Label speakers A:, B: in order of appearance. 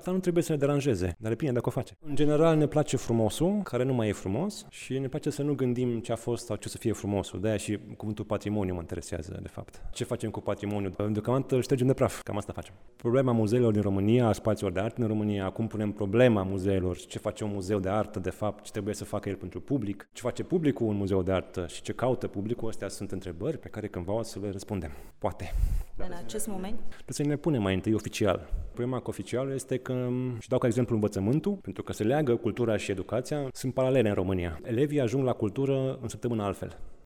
A: Arta nu trebuie să ne deranjeze, dar depinde dacă o face. În general ne place frumosul, care nu mai e frumos, și ne place să nu gândim ce a fost sau ce o să fie frumosul. De-aia și cuvântul patrimoniu mă interesează, de fapt. Ce facem cu patrimoniul? Deocamdată îl ștergem de praf, cam asta facem. Problema muzeelor din România, a spațiilor de artă din România, acum punem problema muzeelor, ce face un muzeu de artă, de fapt, ce trebuie să facă el pentru public, ce face publicul un muzeu de artă și ce caută publicul. Astea sunt întrebări pe care cândva o să le răspundem. Poate.
B: În acest moment?
A: Trebuie să ne punem mai întâi oficial. Problema cu oficialul este că, și dau ca exemplu învățământul, pentru că se leagă cultura și educația, sunt paralele în România. Elevii ajung la cultură în săptămână altfel.